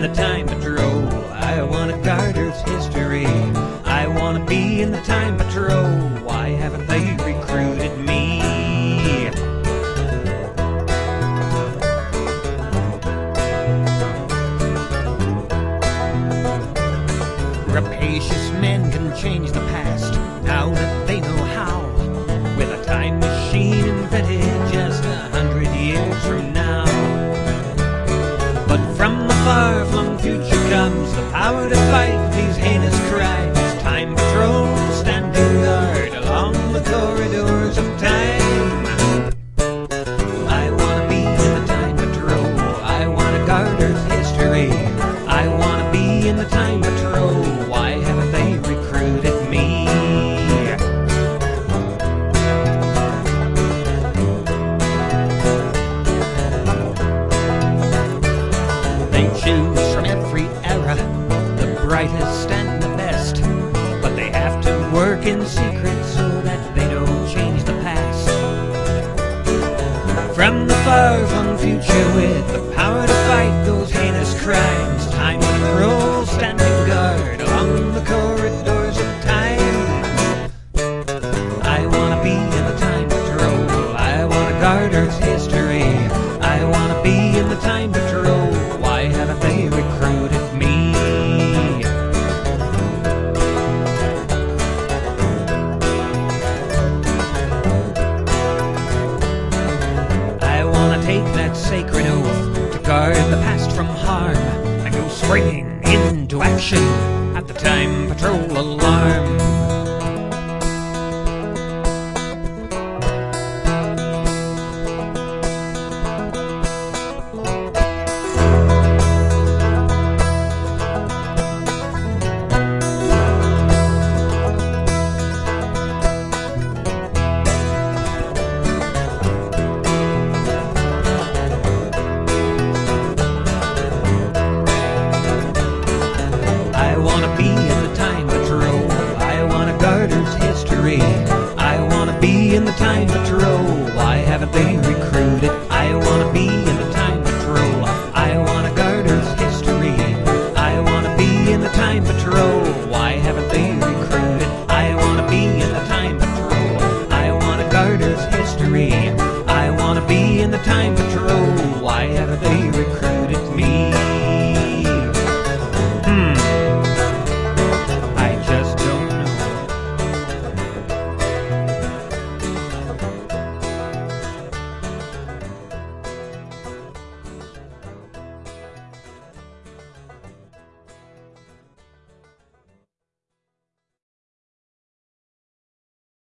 the Time Patrol. I want to guard Earth's history. I want to be in the Time Patrol. Why haven't they recruited me? Rapacious men can change the past now that they know how, with a time machine invented just 100 years from now. But from the far-flung future comes the power to fight these heinous crimes. Time Patrol standing guard along the corridors of time. I want to be in the Time Patrol. I want to guard Earth's history. I want to be in the Time Patrol. Why haven't they recruited me? They choose from every era the brightest and the best, but they have to work in secret so that they don't change the past. From the far-flung future with the power to fight those heinous crimes, Time Patrol standing guard along the corridors of time. I want to be in the Time Patrol. I want to guard Earth's history. I want to be in the Time Patrol. Why haven't they recruited me? I want to take that sacred oath to guard the past from harm and go springing into action at the Time Patrol alarm.